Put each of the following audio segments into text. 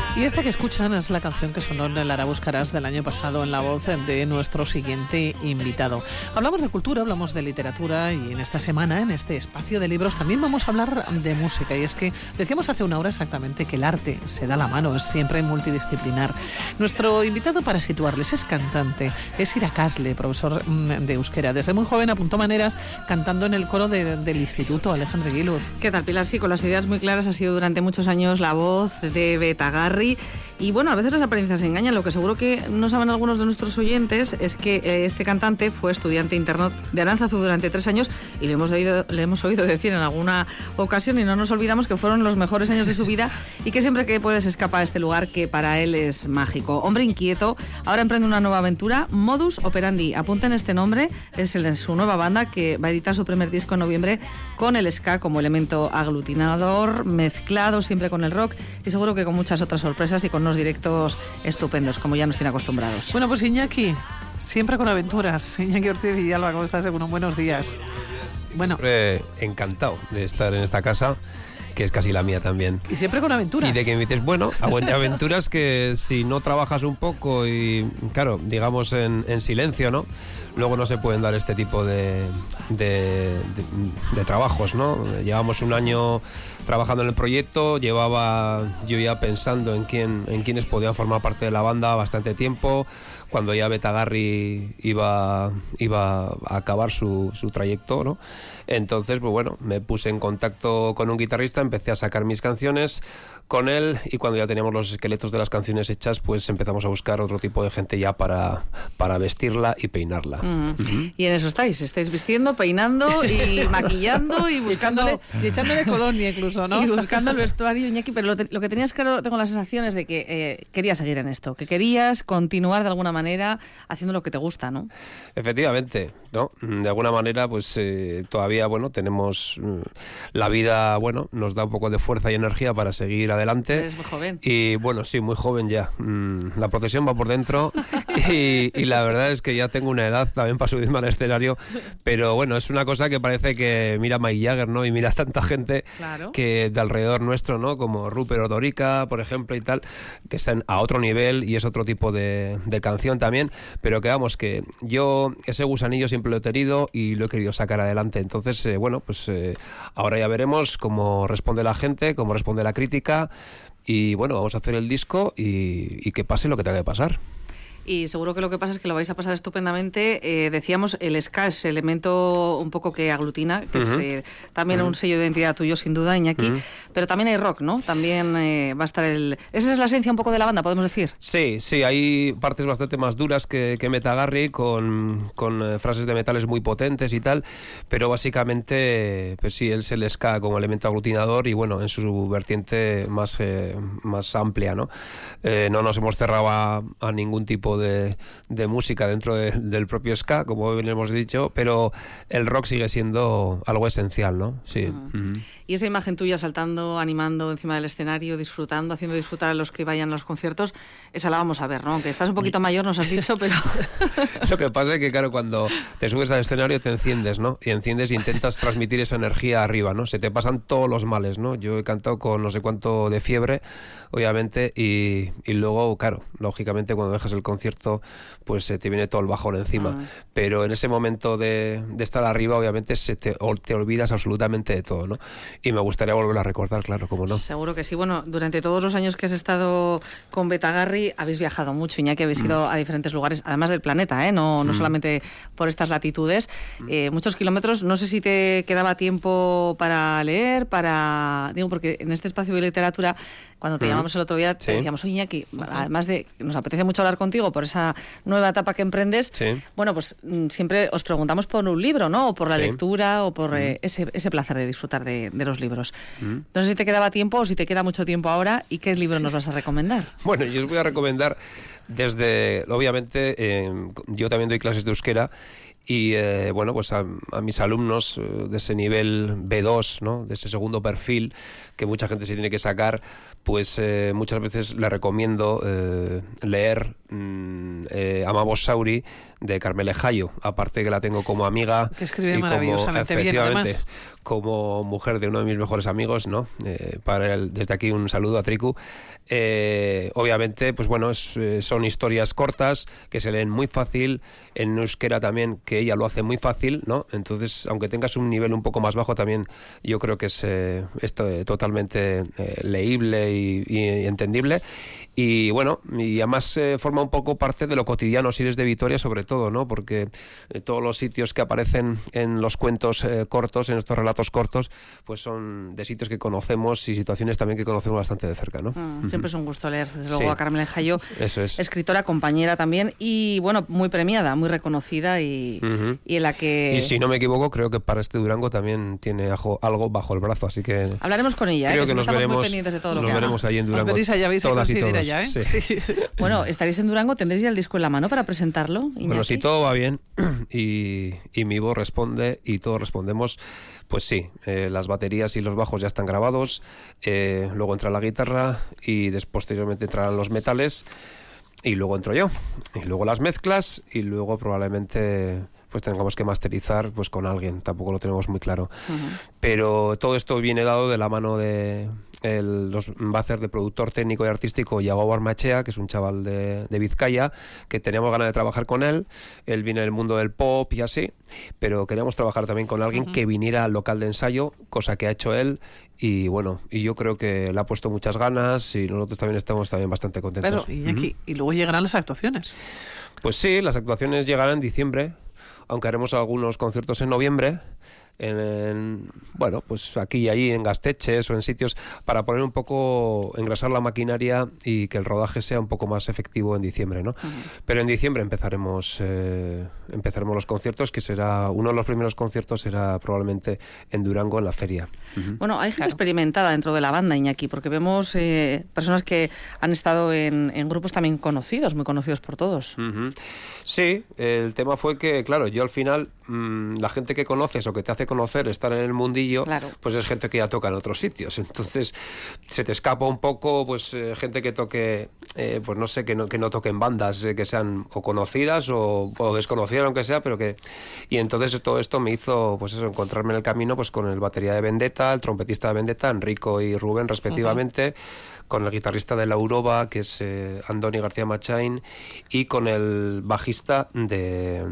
Y esta que escuchan es la canción que sonó en Lara Buscarás del año pasado en la voz de nuestro siguiente invitado. Hablamos de cultura, hablamos de literatura y en esta semana, en este espacio de libros, también vamos a hablar de música. Y es que decíamos hace una hora exactamente que el arte se da la mano, es siempre multidisciplinar. Nuestro invitado, para situarles, es cantante, es Ira Casle, profesor de euskera. Desde muy joven apuntó maneras cantando en el coro del Instituto Alejandro Giluz. ¿Qué tal, Pilar? Sí, con las ideas muy claras ha sido durante muchos años la voz de Betagarri. Y bueno, a veces las apariencias engañan. Lo que seguro que no saben algunos de nuestros oyentes es que este cantante fue estudiante interno de Aránzazu durante 3 años y le hemos oído decir en alguna ocasión, y no nos olvidamos que fueron los mejores años de su vida y que siempre que puedes escapa a este lugar que para él es mágico. Hombre inquieto, ahora emprende una nueva aventura, Modus Operandi. Apunten este nombre, es el de su nueva banda que va a editar su primer disco en noviembre con el ska como elemento aglutinador, mezclado siempre con el rock y seguro que con muchas otras sorpresas y con unos directos estupendos, como ya nos tiene acostumbrados. Bueno, pues Iñaki, siempre con aventuras. Iñaki Ortiz Villalba, ¿cómo estás? Buenos días. Bueno, encantado de estar en esta casa, que es casi la mía también. Y siempre con aventuras. Y de que me invites, bueno, aventuras que si no trabajas un poco y, claro, digamos en silencio, ¿no? Luego no se pueden dar este tipo de trabajos, ¿no? Llevamos un año trabajando en el proyecto, llevaba yo ya pensando en quiénes podían formar parte de la banda bastante tiempo, cuando ya Betagarri iba a acabar su trayecto, ¿no? Entonces, pues bueno, me puse en contacto con un guitarrista, empecé a sacar mis canciones con él y cuando ya teníamos los esqueletos de las canciones hechas, pues empezamos a buscar otro tipo de gente ya para vestirla y peinarla. Y en eso estáis vistiendo, peinando y maquillando y buscándole y echándole colonia incluso, ¿no? Y buscando el vestuario, Iñaki, pero lo que tenías claro, tengo la sensación es de que querías seguir en esto, que querías continuar de alguna manera haciendo lo que te gusta, ¿no? Efectivamente, ¿no? De alguna manera, pues todavía, bueno, tenemos la vida, bueno, nos da un poco de fuerza y energía para seguir adelante. Eres muy joven. Y bueno, sí, muy joven ya. La procesión va por dentro y la verdad es que ya tengo una edad también para subirme al escenario, pero bueno, es una cosa que parece que mira Mick Jagger, ¿no? Y mira tanta gente, claro, que de alrededor nuestro, ¿no? Como Rupert Odorica, por ejemplo, y tal, que están a otro nivel y es otro tipo de canción también, pero que vamos, que yo ese gusanillo siempre lo he tenido y lo he querido sacar adelante. Entonces, bueno, pues ahora ya veremos cómo responde la gente, cómo responde la crítica y bueno, vamos a hacer el disco y que pase lo que tenga que pasar. Y seguro que lo que pasa es que lo vais a pasar estupendamente. Decíamos, el ska es elemento un poco que aglutina, que es también un sello de identidad tuyo, sin duda, Iñaki, pero también hay rock, ¿no? También va a estar Esa es la esencia un poco de la banda, podemos decir. Sí, hay partes bastante más duras que Betagarri, con frases de metales muy potentes y tal, pero básicamente, pues sí, él es el ska como elemento aglutinador y bueno, en su vertiente más amplia, ¿no? No nos hemos cerrado a ningún tipo de música dentro del propio ska, como bien hemos dicho, pero el rock sigue siendo algo esencial, ¿no? Sí. Y esa imagen tuya saltando, animando encima del escenario, disfrutando, haciendo disfrutar a los que vayan a los conciertos, esa la vamos a ver, ¿no? Aunque estás un poquito mayor, nos has dicho, pero... Lo que pasa es que, claro, cuando te subes al escenario te enciendes, ¿no? Y enciendes e intentas transmitir esa energía arriba, ¿no? Se te pasan todos los males, ¿no? Yo he cantado con no sé cuánto de fiebre, obviamente, y luego, claro, lógicamente cuando dejas el concierto, pues te viene todo el bajón encima. Pero en ese momento de estar arriba, obviamente, te olvidas absolutamente de todo, ¿no? Y me gustaría volverlo a recordar, claro, cómo no. Seguro que sí. Bueno, durante todos los años que has estado con Betagarri, habéis viajado mucho, Iñaki, habéis ido a diferentes lugares, además del planeta, ¿eh? No solamente por estas latitudes. Muchos kilómetros. No sé si te quedaba tiempo para leer, digo, porque en este espacio de literatura, cuando te llamamos el otro día, te decíamos, oye, Iñaki, además de que nos apetece mucho hablar contigo por esa nueva etapa que emprendes, bueno, pues siempre os preguntamos por un libro, ¿no? O por la lectura, o por ese placer de disfrutar de los libros. No sé si te quedaba tiempo o si te queda mucho tiempo ahora, ¿y qué libro nos vas a recomendar? Bueno, yo os voy a recomendar obviamente, yo también doy clases de euskera y bueno, pues a mis alumnos de ese nivel B2, ¿no? De ese segundo perfil que mucha gente se tiene que sacar, pues muchas veces les recomiendo leer Amamos Sauri de Carmele Jayo, aparte que la tengo como amiga. Que escribe maravillosamente bien, además. Como mujer de uno de mis mejores amigos, ¿no? Desde aquí un saludo a Triku. Obviamente, pues bueno, son historias cortas que se leen muy fácil, en euskera también, que ella lo hace muy fácil, ¿no? Entonces, aunque tengas un nivel un poco más bajo, también yo creo que es totalmente leíble y entendible. Y bueno, y además forma un poco parte de lo cotidiano, si eres de Vitoria sobre todo, ¿no? Porque todos los sitios que aparecen en los cuentos cortos, en estos relatos cortos, pues son de sitios que conocemos y situaciones también que conocemos bastante de cerca, ¿no? Siempre es un gusto leer, desde luego, a Carmele Jayo. Eso es. Escritora, compañera también, y bueno, muy premiada, muy reconocida y en la que... Y si no me equivoco, creo que para este Durango también tiene algo bajo el brazo, así que... Hablaremos con ella, creo que nos estamos muy pendientes de todo lo que haga. Nos veremos ahí en Durango. Os veréis allá, vais a coincidir allá, ¿eh? Sí. Bueno, estaréis en Durango, ¿tendréis ya el disco en la mano para presentarlo, Iñaki? Bueno, si todo va bien y mi voz responde y todos respondemos, pues sí, las baterías y los bajos ya están grabados, luego entra la guitarra y posteriormente entrarán los metales y luego entro yo, y luego las mezclas y luego probablemente pues tengamos que masterizar pues con alguien, tampoco lo tenemos muy claro. Pero todo esto viene dado de la mano de va a hacer de productor técnico y artístico Iago Barmachea, que es un chaval de Vizcaya, que teníamos ganas de trabajar con él. Él viene del mundo del pop y así, pero queríamos trabajar también con alguien que viniera al local de ensayo, cosa que ha hecho él, y bueno, y yo creo que le ha puesto muchas ganas y nosotros también estamos bastante contentos. Claro, Iñaki, y luego llegarán las actuaciones. Pues sí, las actuaciones llegarán en diciembre, aunque haremos algunos conciertos en noviembre, bueno, pues aquí y allí en Gasteches o en sitios para poner un poco, engrasar la maquinaria y que el rodaje sea un poco más efectivo en diciembre, ¿no? Pero en diciembre empezaremos los conciertos, que será uno de los primeros conciertos será probablemente en Durango, en la feria. Bueno, hay gente experimentada dentro de la banda, Iñaki, porque vemos personas que han estado en grupos también conocidos, muy conocidos por todos. Sí, el tema fue que, claro, yo al final la gente que conoces o que te hace conocer, estar en el mundillo, pues es gente que ya toca en otros sitios. Entonces se te escapa un poco, pues gente que toque, pues no sé, que no toquen bandas que sean o conocidas o desconocidas, aunque sea, pero que... Y entonces todo esto me hizo, pues eso, encontrarme en el camino pues con el batería de Vendetta, el trompetista de Vendetta, Enrico y Rubén respectivamente, con el guitarrista de La Uroba, que es Andoni García Machain, y con el bajista de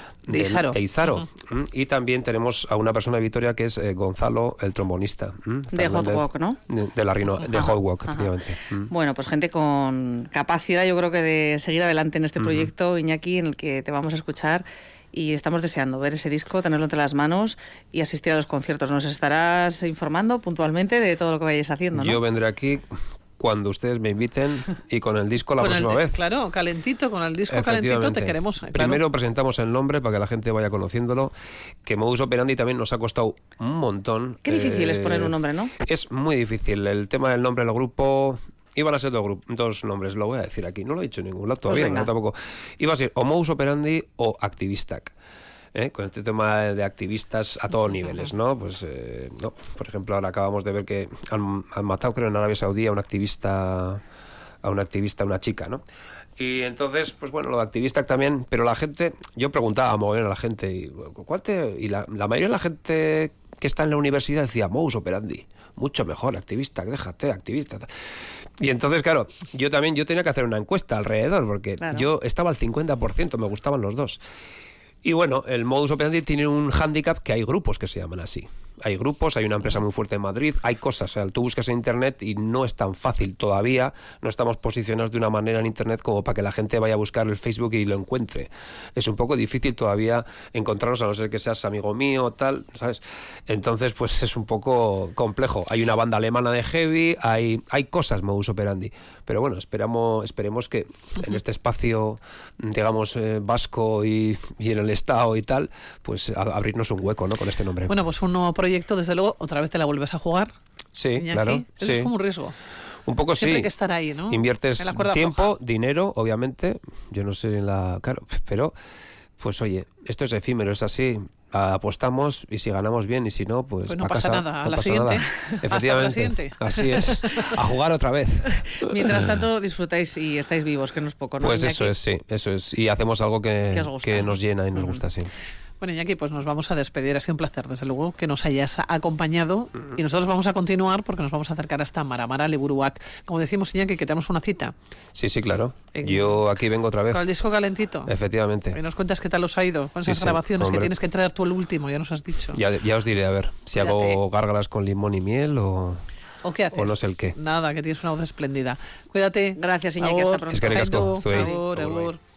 Izaro. Y también tenemos a una persona de Vitoria que es Gonzalo, el trombonista. De Hot Walk, ¿no? De Hot Walk, efectivamente. Bueno, pues gente con capacidad, yo creo que de seguir adelante en este proyecto, Iñaki, en el que te vamos a escuchar. Y estamos deseando ver ese disco, tenerlo entre las manos y asistir a los conciertos. Nos estarás informando puntualmente de todo lo que vayáis haciendo, ¿no? Yo vendré aquí cuando ustedes me inviten y con el disco la próxima vez. Claro, calentito, con el disco calentito te queremos. Primero presentamos el nombre para que la gente vaya conociéndolo, que Modus Operandi también nos ha costado un montón. Qué difícil es poner un nombre, ¿no? Es muy difícil. El tema del nombre del grupo... Iban a ser dos nombres, lo voy a decir aquí. No lo he dicho en ningún lado todavía, no, tampoco. Iba a ser o Modus Operandi o Activistac. Con este tema de activistas a todos niveles, ¿no? Pues, no. Por ejemplo, ahora acabamos de ver que han matado, creo, en Arabia Saudí a una activista, una chica, ¿no? Y entonces, pues bueno, lo de Activistac también, pero la gente, yo preguntaba a la gente, y la mayoría de la gente que está en la universidad decía Modus Operandi, mucho mejor, Activistac, déjate, activista. Y entonces, claro, yo tenía que hacer una encuesta alrededor, porque yo estaba al 50%, me gustaban los dos. Y bueno, el Modus Operandi tiene un hándicap, que hay grupos que se llaman así. Hay grupos, hay una empresa muy fuerte en Madrid, hay cosas, o sea, tú buscas en internet y no es tan fácil todavía, no estamos posicionados de una manera en internet como para que la gente vaya a buscar el Facebook y lo encuentre. Es un poco difícil todavía encontrarnos, a no ser que seas amigo mío, tal, ¿sabes? Entonces, pues es un poco complejo. Hay una banda alemana de heavy, hay cosas Modus Operandi, pero bueno, esperemos que en este espacio, digamos, vasco y en el Estado y tal, pues abrirnos un hueco, ¿no?, con este nombre. Bueno, pues un nuevo proyecto, desde luego, otra vez te la vuelves a jugar. Sí, Iñaki. claro. Eso es como un riesgo. Un poco siempre sí. Hay que estar ahí, ¿no? Inviertes tiempo, dinero, obviamente. Yo no sé Claro, pero, pues oye, esto es efímero, es así. apostamos y si ganamos bien y si no, pues no a pasa casa, nada, no a la pasa siguiente. nada. Hasta Efectivamente, la siguiente. así es, a jugar otra vez. Mientras tanto, disfrutáis y estáis vivos, que no es poco, ¿no? Pues Iñaki? eso es, y hacemos algo que os gusta. que nos llena y nos gusta, sí. Bueno, Iñaki, pues nos vamos a despedir. Ha sido un placer, desde luego, que nos hayas acompañado. Y nosotros vamos a continuar porque nos vamos a acercar hasta Maramara, Liburuac. Como decimos, Iñaki, que tenemos una cita. Sí, claro. Yo aquí vengo otra vez. Con el disco calentito. Efectivamente. Y nos cuentas qué tal os ha ido con esas Sí, grabaciones, hombre. que tienes que traer tú el último, ya nos has dicho. Ya os diré, a ver, si hago gárgaras con limón y miel o qué haces? o no sé el qué. Nada, que tienes una voz espléndida. Cuídate. Gracias, Iñaki, hasta pronto. Es que ricasco, zuei. Agur, agur.